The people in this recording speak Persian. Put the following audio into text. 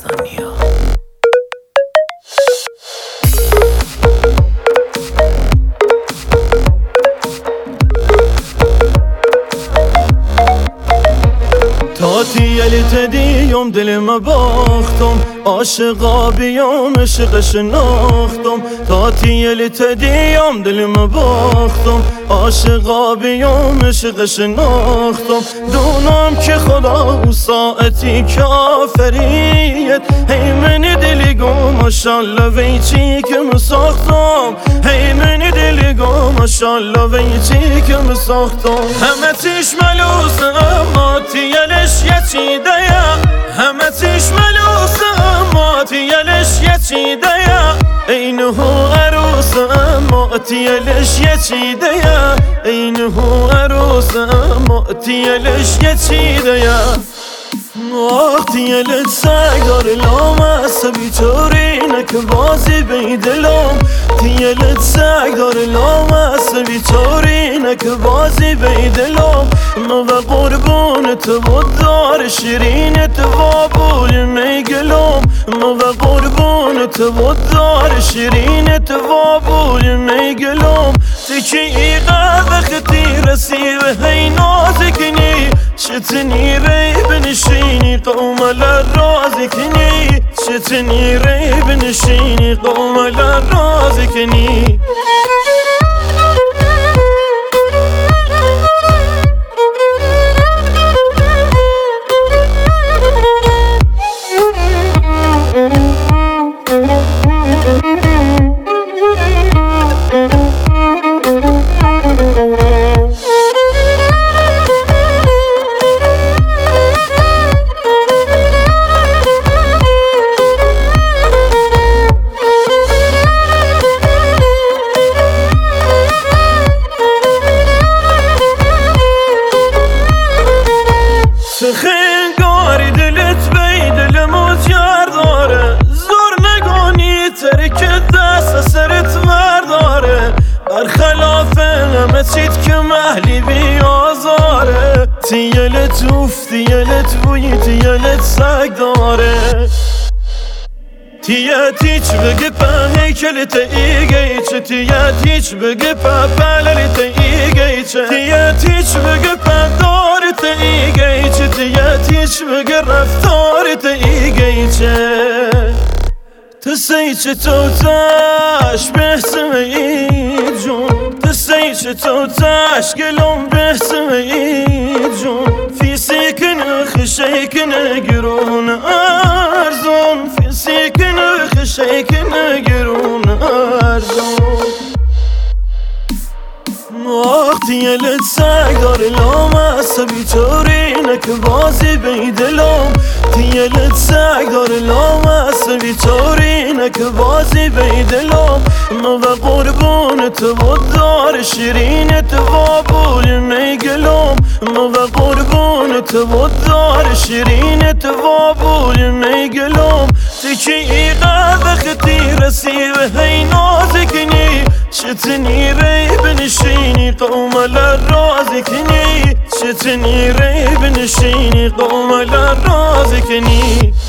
تیلی تدیم دلم باختم عاشقا بیام عشق شناختم تیلی تدیم دلم باختم عاشقا بیام عشق شناختم دونم که خدا و ساعتی کافریت هی من دلی گم ماشالله وی چی که مساختم هی من دلی گم ماشالله وی چی که مساختم همه تیش ملوس اما تیلش یچیده همه تیش ملوس اما تیلش یچیده اینه عروس اما تیلش یچیده اینه عروس اما تیلش یچیده تیلت سگ داره لام است بیچارینک بازی بیدلم تیلت سگ داره لام است بیچارینک بازی بیدلم ما و قربونت و دار شیرینت و بول میگلم ما و قربونت و دار شیرینت و بول میگلم تکی ایقا وقتی رسی و هی نازکنی شتنی ری بنشینی قوم لرازی کنی شتنی ری بنشینی قوم لرازی کنی خنگاری دلت بی دلمو جر داره زور نگانی ترک دست سرت ورداره برخلاف همه چیت که محلی بیازاره تیلت اوف تیلت بوی تیلت سگ داره تیت هیچ بگه په هیکلت ایگه چه تیت هیچ بگه په پللت ایگه چه تیت هیچ بگه په دارت ایگه چه تیت هیچ بگه رفتارت ایگه چه تسی چه تو تاش بحثم ای جون تسی چه تو تاش گلوم بحثم ای جون فی سیکن خشیکن گرون ارزون فی سیکن خشیکن گرون ارزون تیلت سگ داره لام است بیچارینک بازی بیدلم تیلت سگ داره لام است بیچارینک بازی بیدلم ما و قربونت و دار شیرینت و بول میگلم ما و قربونت و دار شیرینت و بول میگلم تکی ایقا وقتی رسی و هی نازکنی شتنی ری بنشینی قوم لرازی کنی شتنی ری بنشینی قوم لرازی کنی